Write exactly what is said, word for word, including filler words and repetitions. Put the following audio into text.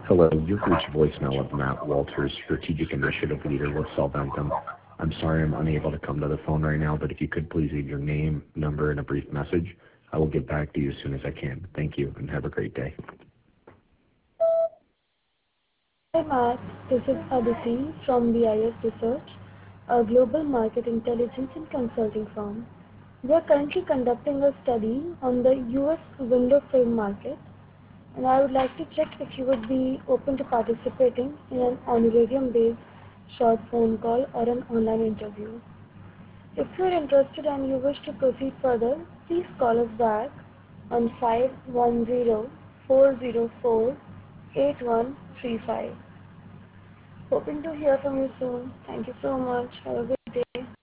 Hello, you've reached voicemail of Matt Walters, Strategic Initiative Leader with Solventum. I'm sorry I'm unable to come to the phone right now, but if you could please leave your name, number, and a brief message, I will get back to you as soon as I can. Thank you, and have a great day. Hi Matt, this is Aditi from B I S Research, a global market intelligence and consulting firm. We are currently conducting a study on the U S window film market, and I would like to check if you would be open to participating in an honorarium-based short phone call or an online interview. If you are interested and you wish to proceed further, please call us back on five one zero, four zero four, eight one three five. Hoping to hear from you soon. Thank you so much. Have a good day.